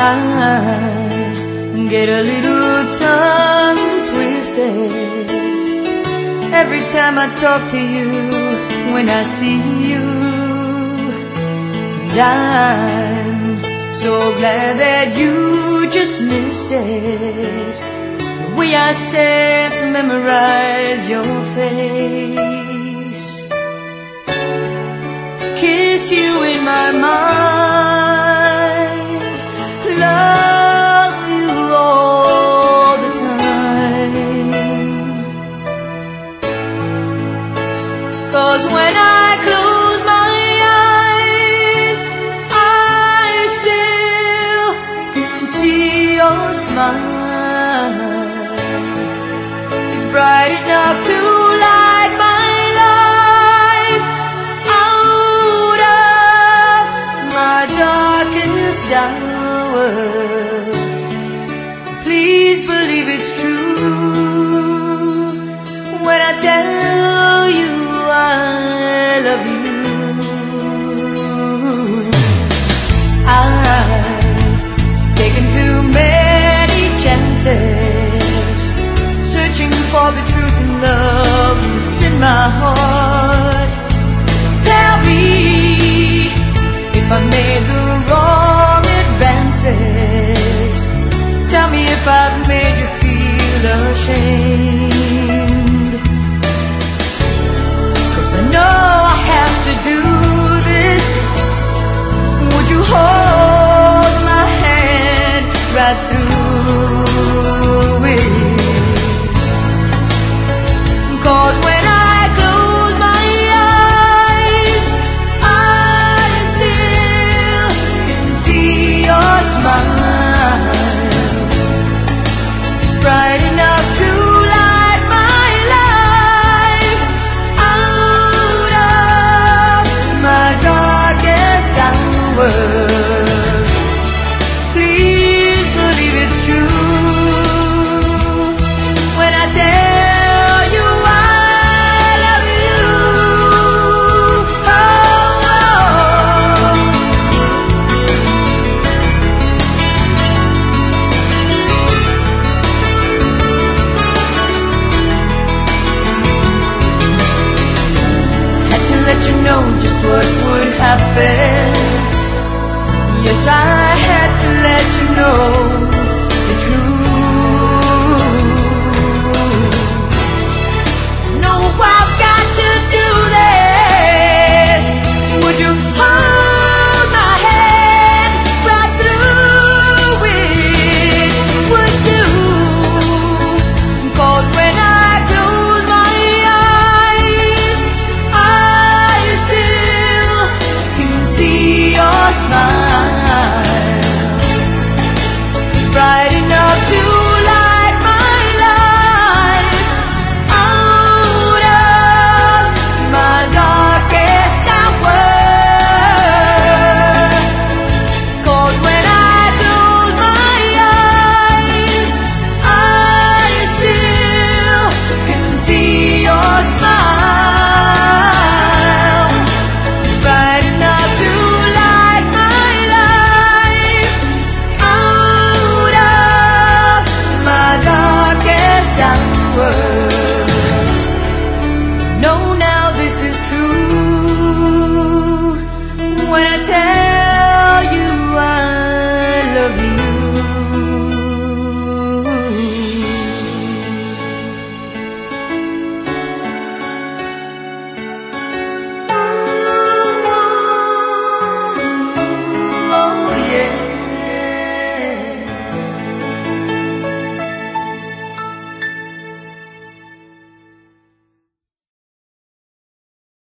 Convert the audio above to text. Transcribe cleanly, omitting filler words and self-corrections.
I get a little tongue twisted every time I talk to you, when I see you. And I'm so glad that you just missed it, the way I stand to memorize your face, to kiss you in my mind, love you all the time. 'Cause when I close my eyes, I still can see your smile. It's bright enough to light my life out of my darkest hour. Please believe it's true when I tell you I love you. I've taken too many chances, searching for the truth and love that's in my heart. Tell me if I made the wrong advances. Tell me if I've made you feel ashamed. 'Cause I know I have to do this. Would you hold my hand right through it? 'Cause when I close my eyes, I still can see your smile. It's bright enough to light my life out of my darkest hour. Please believe it's true when I tell you I love you. Oh, oh. Had to let you know just what would happen. Yes, I had to let you know